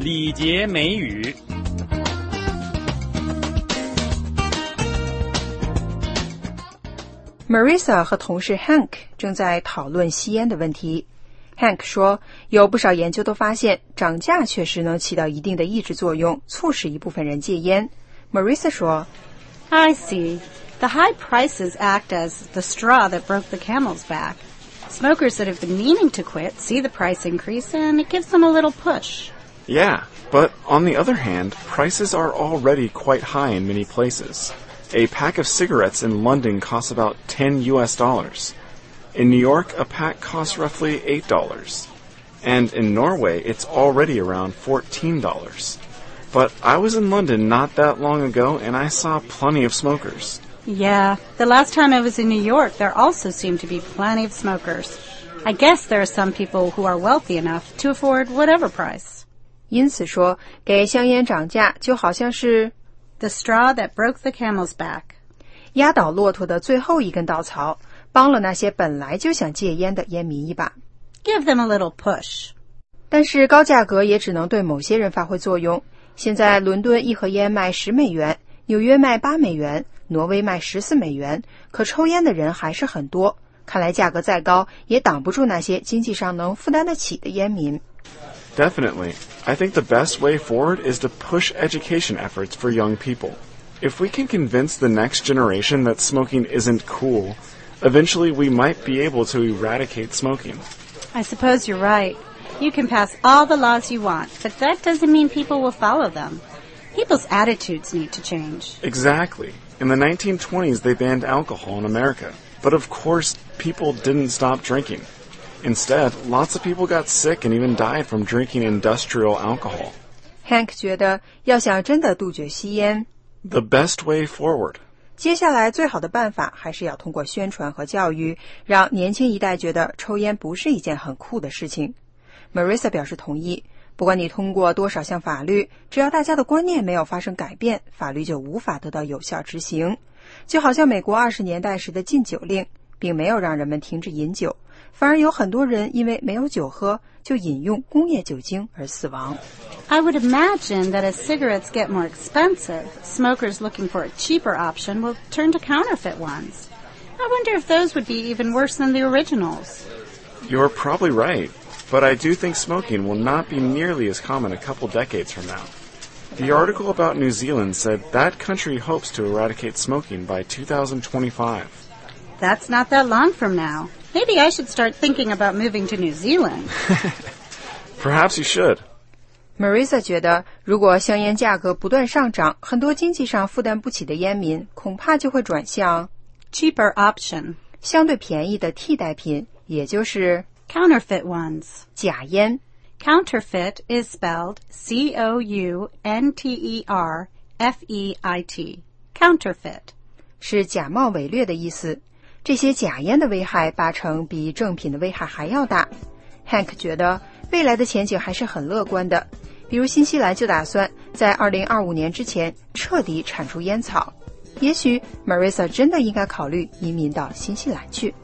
礼节美语。 Marissa 和同事 Hank 正在讨论吸烟的问题。Hank 说，有不少研究都发现，涨价确实能起到一定的抑制作用，促使一部分人戒烟。Marissa 说 I see. The high prices act as the straw that broke the camel's back. Smokers that have been meaning to quit see the price increase and it gives them a little push. Yeah, but on the other hand, prices are already quite high in many places. A pack of cigarettes in London costs about $10 US. In New York, a pack costs roughly $8. And in Norway, it's already around $14. But I was in London not that long ago, and I saw plenty of smokers. Yeah, the last time I was in New York, there also seemed to be plenty of smokers. I guess there are some people who are wealthy enough to afford whatever price. 因此说，给香烟涨价就好像是 The straw that broke the camel's back. 压倒骆驼的最后一根稻草，帮了那些本来就想戒烟的烟民一把。 Give them a little push. 但是高价格也只能对某些人发挥作用。现在伦敦一盒烟卖$10，纽约卖$8，挪威卖$14，可抽烟的人还是很多。看来价格再高，也挡不住那些经济上能负担得起的烟民。 Definitely. I think the best way forward is to push education efforts for young people. If we can convince the next generation that smoking isn't cool, eventually we might be able to eradicate smoking. I suppose you're right. You can pass all the laws you want, but that doesn't mean people will follow them. People's attitudes need to change. Exactly. In the 1920s, they banned alcohol in America. But of course, people didn't stop drinking. Instead, lots of people got sick and even died from drinking industrial alcohol. Hank 觉得，要想真的杜绝吸烟 The best way forward. 接下来最好的办法还是要通过宣传和教育，让年轻一代觉得抽烟不是一件很酷的事情。Marissa 表示同意，不管你通过多少项法律，只要大家的观念没有发生改变，法律就无法得到有效执行。就好像美国20年代时的禁酒令，并没有让人们停止饮酒，反而有很多人因为没有酒喝，就饮用工业酒精而死亡。 I would imagine that as cigarettes get more expensive, smokers looking for a cheaper option will turn to counterfeit ones. I wonder if those would be even worse than the originals. You're probably right, but I do think smoking will not be nearly as common a couple decades from now. The article about New Zealand said that country hopes to eradicate smoking by 2025. That's not that long from now. Maybe I should start thinking about moving to New Zealand. Perhaps you should. Marissa 觉得，如果香烟价格不断上涨，很多经济上负担不起的烟民恐怕就会转向 Cheaper option. 相对便宜的替代品，也就是 Counterfeit ones. 假烟。 Counterfeit is spelled Counterfeit. Counterfeit. 是假冒伪劣的意思。这些假烟的危害八成比正品的危害还要大。Hank 觉得未来的前景还是很乐观的，比如新西兰就打算在2025年之前彻底铲除烟草。也许 Marissa 真的应该考虑移民到新西兰去。